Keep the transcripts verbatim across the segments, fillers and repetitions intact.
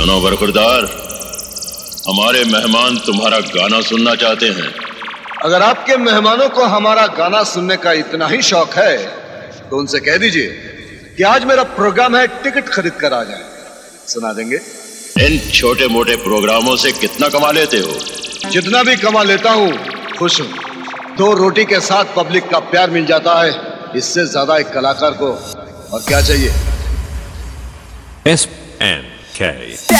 सुनो बरखुरदार, हमारे मेहमान तुम्हारा गाना सुनना चाहते हैं। अगर आपके मेहमानों को हमारा गाना सुनने का इतना ही शौक है तो उनसे कह दीजिए कि आज मेरा प्रोग्राम है, टिकट खरीद कर आ जाए, सुना देंगे। इन छोटे मोटे प्रोग्रामों से कितना कमा लेते हो? जितना भी कमा लेता हूँ खुश हूँ। दो रोटी के साथ पब्लिक का प्यार मिल जाता है, इससे ज्यादा एक कलाकार को और क्या चाहिए। S N K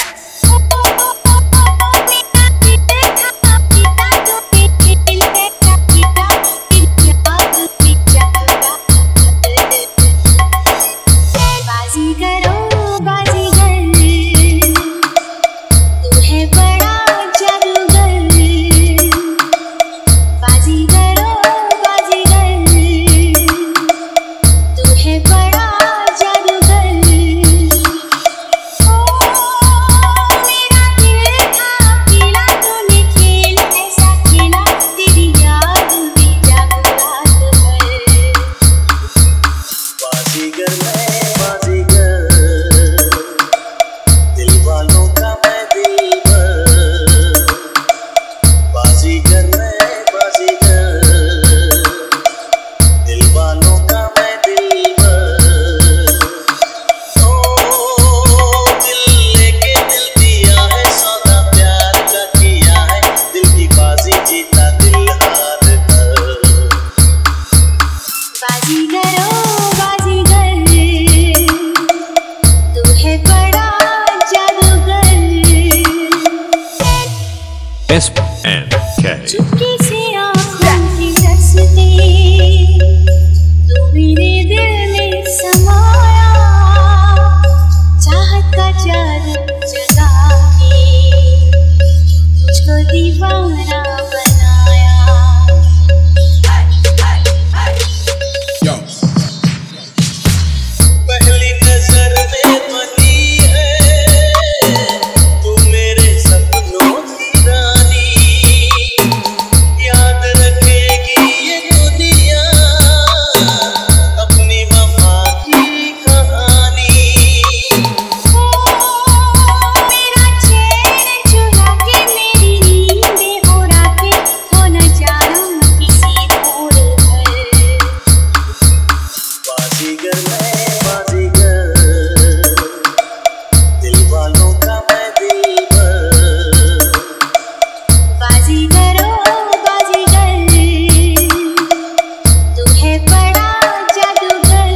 S N K चुपके से आँखों की रस्ते तू मेरे दिल में समाया, चाहत का जादू जगा के मुझको दीवाना बनाया। पहली नजर में बनी है तू मेरे सपनों की रानी, याद रखेगी ये दुनिया अपनी वफा की कहानी। मेरा चैन चुरा के मेरी नींदें उड़ा के हो न जाऊं किसी और घर। बाजीगर मैं बाजीगर, दिल वालों का मैं दिलबर। बाजीगर ओ बाजीगर, तू है बड़ा जादूगर।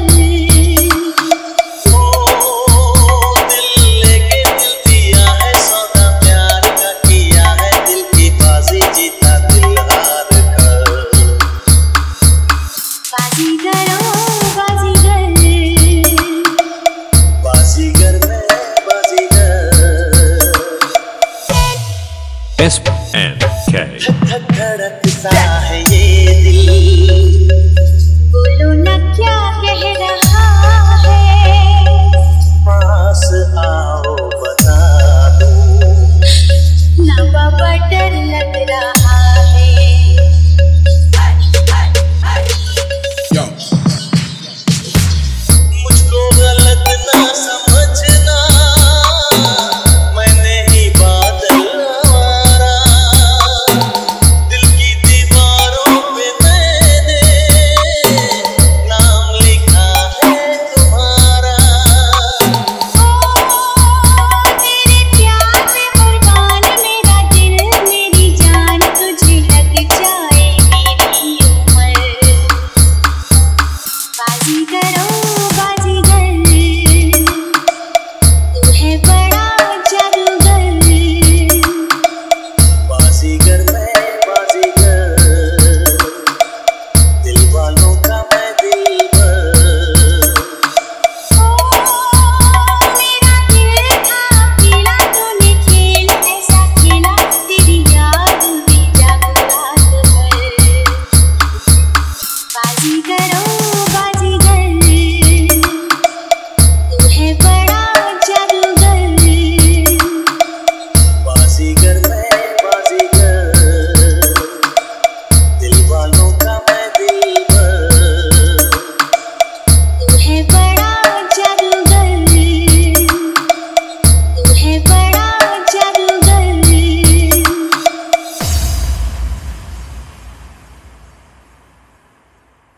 ओ दिल लेके दिल दिया है सौदा प्यार का किया है, दिल की बाजी जीता दिल हार कर। बाजीगर ओ बाजीगर, बाजीगर मैं बाजीगर। एस एन के धक धक धड़कता है ये